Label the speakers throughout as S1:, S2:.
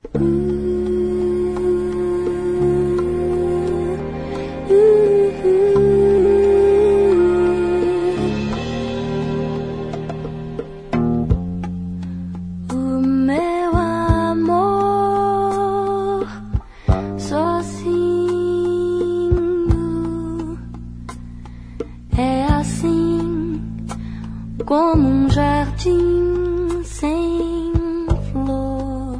S1: Como um jardim sem flor,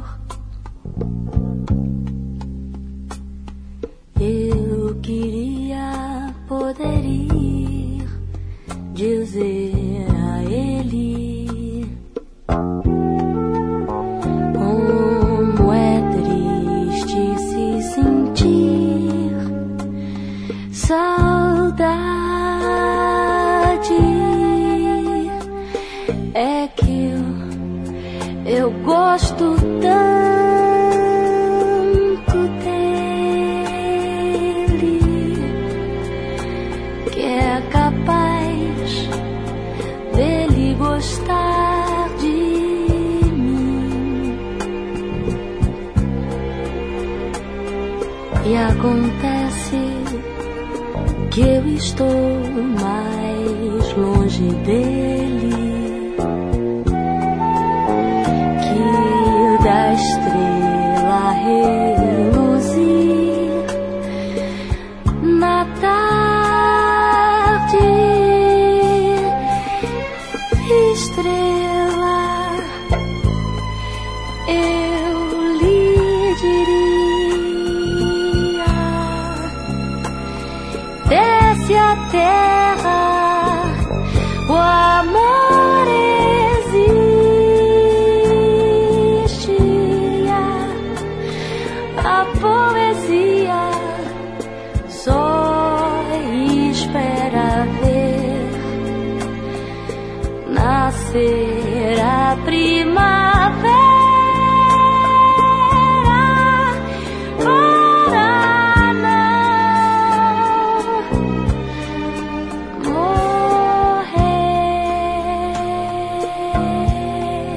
S1: eu queria poder ir dizer a ele como é triste se sentir saudade. É que eu gosto tanto dele que é capaz dele gostar de mim. E acontece que eu estou mais longe dele da estrela reluzir na tarde. Estrela, eu lhe diria, desce a terra, o amor existe. A poesia só espera ver nascer a primavera para não morrer.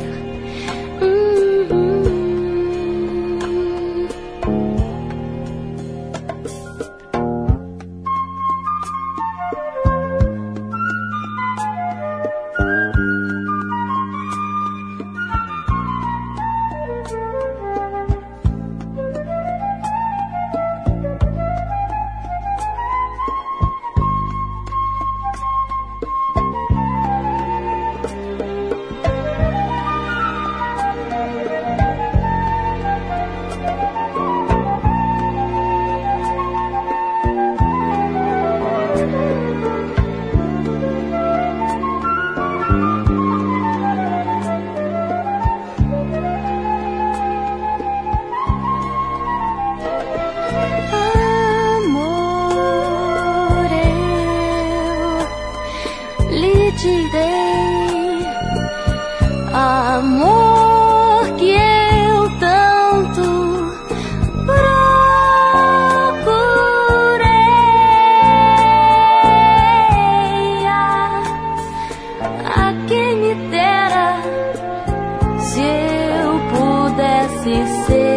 S1: Te dei amor que eu tanto procurei. A quem me dera se eu pudesse ser